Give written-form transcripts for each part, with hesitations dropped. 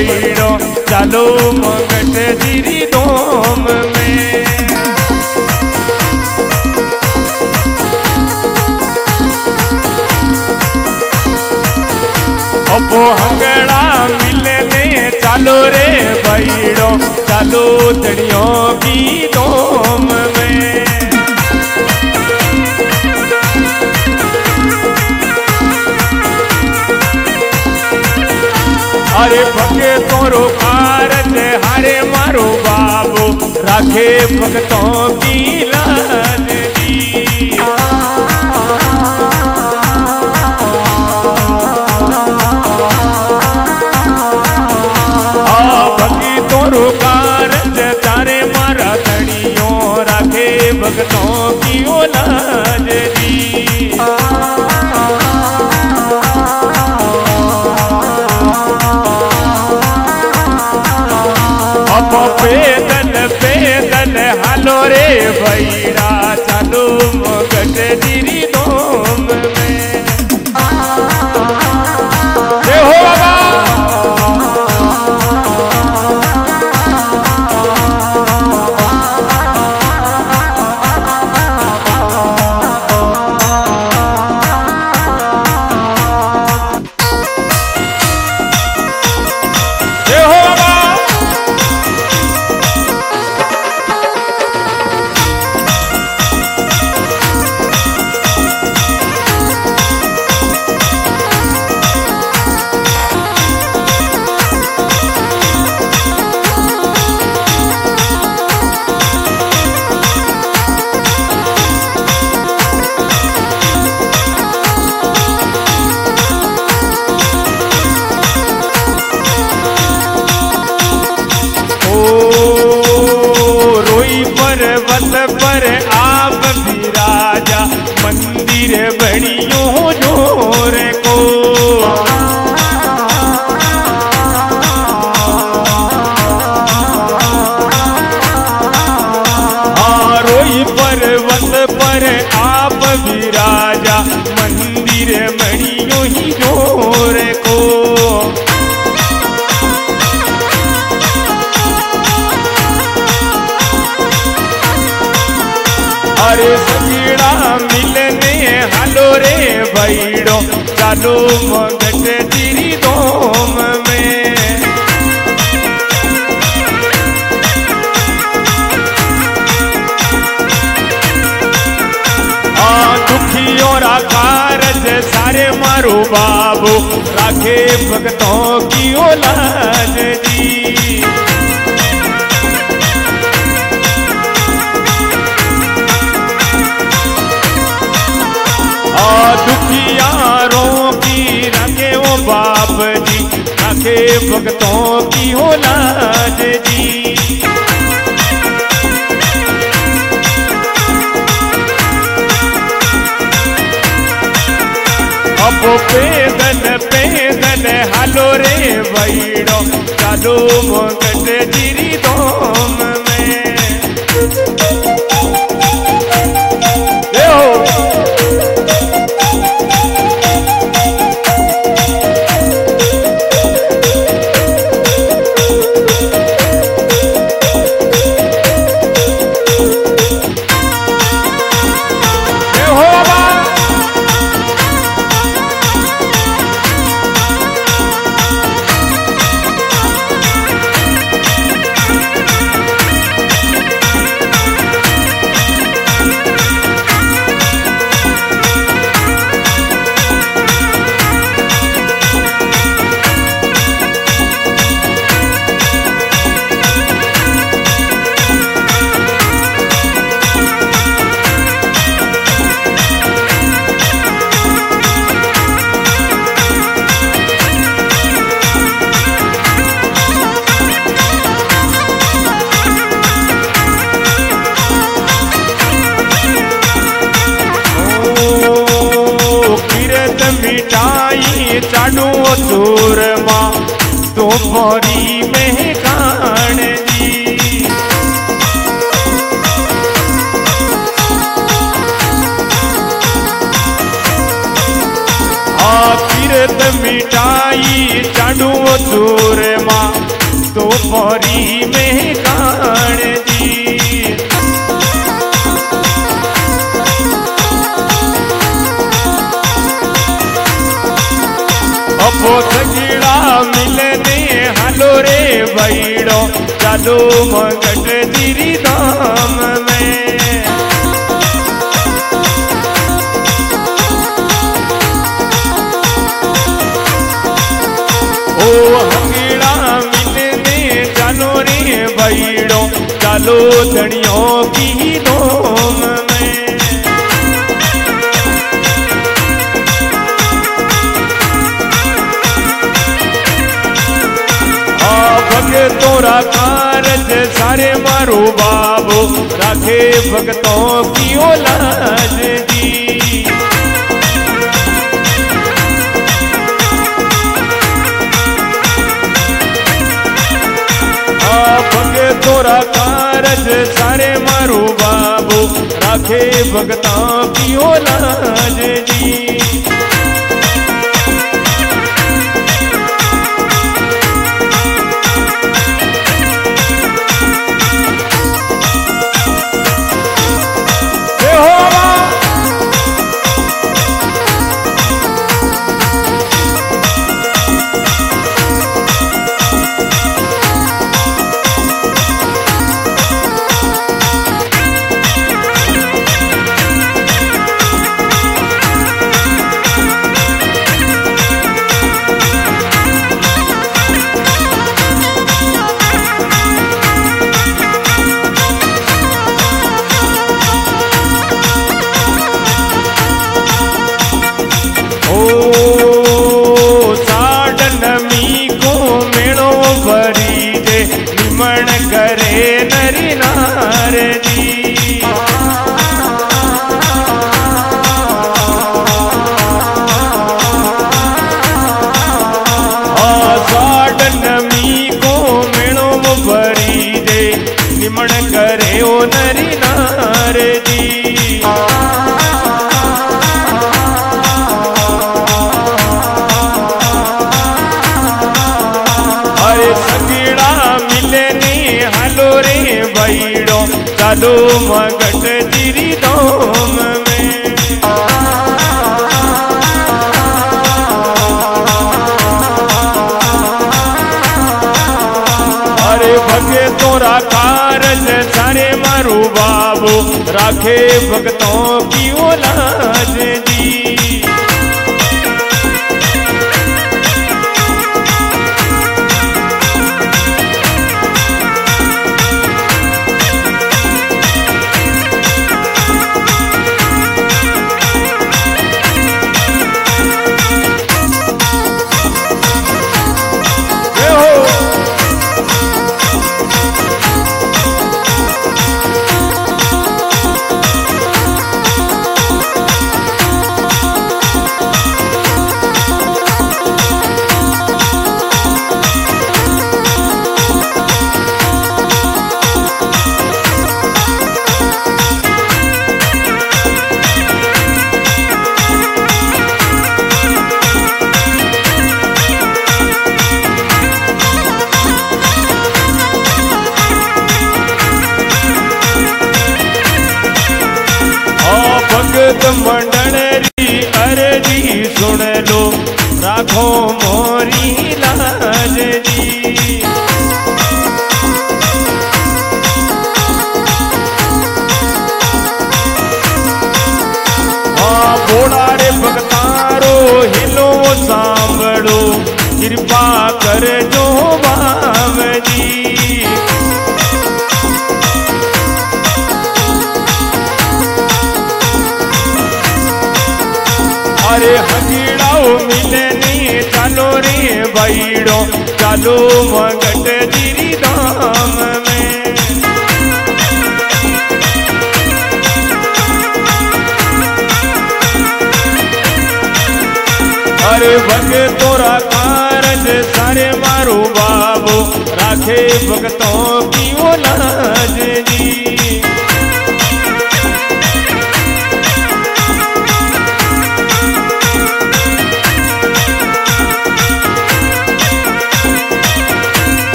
भैरो चालो मगट जीरी धोम में। अबो हंगड़ा मिलने चालो रे भैरो चालो तड़ियों की धोम में। अरे भगे तोरो कारज हारे मारो बाबू राखे भगतों की लाज दी। भगी तोरो कारज तारे मारा धड़ियों राखे भगतों की लाज दी। पैदल पैदल हालो रे भैरा चालो मगट जीरी धोम में। हो पर आप भी राजा मंदिर बड़ियों जोर को। रोई पर्वत पर आप भी राजा मंदिर बड़ियों ही जोर को। अरे सजीड़ा मिलने हालो रे भैरो चालो मगट जीरी धोम में। दुखियों रा कारज सारे मारो बाबू राखे भगतों की लाज दी। दुखियारों की रखे वो बाप जी रखे भगतों की लाज दी। अब पैदल पैदल हालो रे भैरो चालो मगट जीरी धोम में। चाडू चूरमा तो भरी में कान दी। किरत मिठाई चाडू चूरमा तो पौरी में कान जी। अपो सगड़ा मिलने हालो रे भैड़ो चलो मगट गिरी धाम में। ओ हंगड़ा मिलने चलो रे भैड़ो चलो धनियों की धूम में। तोरा कारज सारे मारो बाबो राखे भगतों की लाज जी। भगे तोरा कारज सारे मारो बाबो राखे भगतों की लाज जी। करे नरी नार जी। साडनमी को मेणो भरी दे निमण करे ओ नरी नार जी। अरे सगड़ा मिलने हालो रे भैड़ो चलो मगट गिरी धाम में। अरे भगे तोरा कारज सारे मारो बाबो राखे भगतों की लाज जी। भगत मंडली अर्जी सुन लो राखो मोरी लाज जी। बोला रे भगतारो हिलो सांभड़ो कृपा कर जो बाम जी। अरे हंगड़ाओ मिलने चलो रे भैड़ो चलो मगट गिरी धाम में। अरे भगे तोरा कारज सारे मारो बाबो राखे भगतों की लाज जी।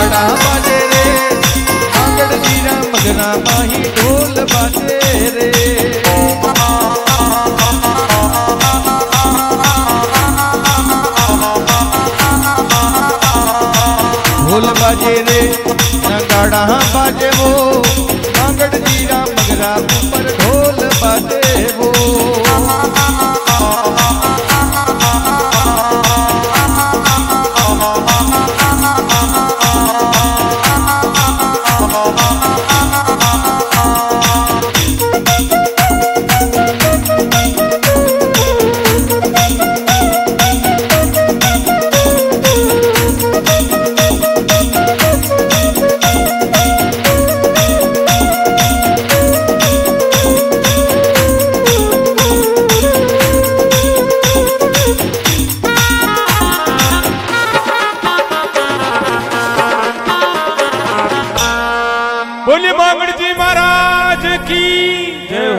नगाड़ा बाजे रे, कांगड़ जीरा मगरा माही ढोल बाजे रे। ढोल बाजे रे, नगाड़ा बाजे वो, कांगड़ जीरा मगरा ऊपर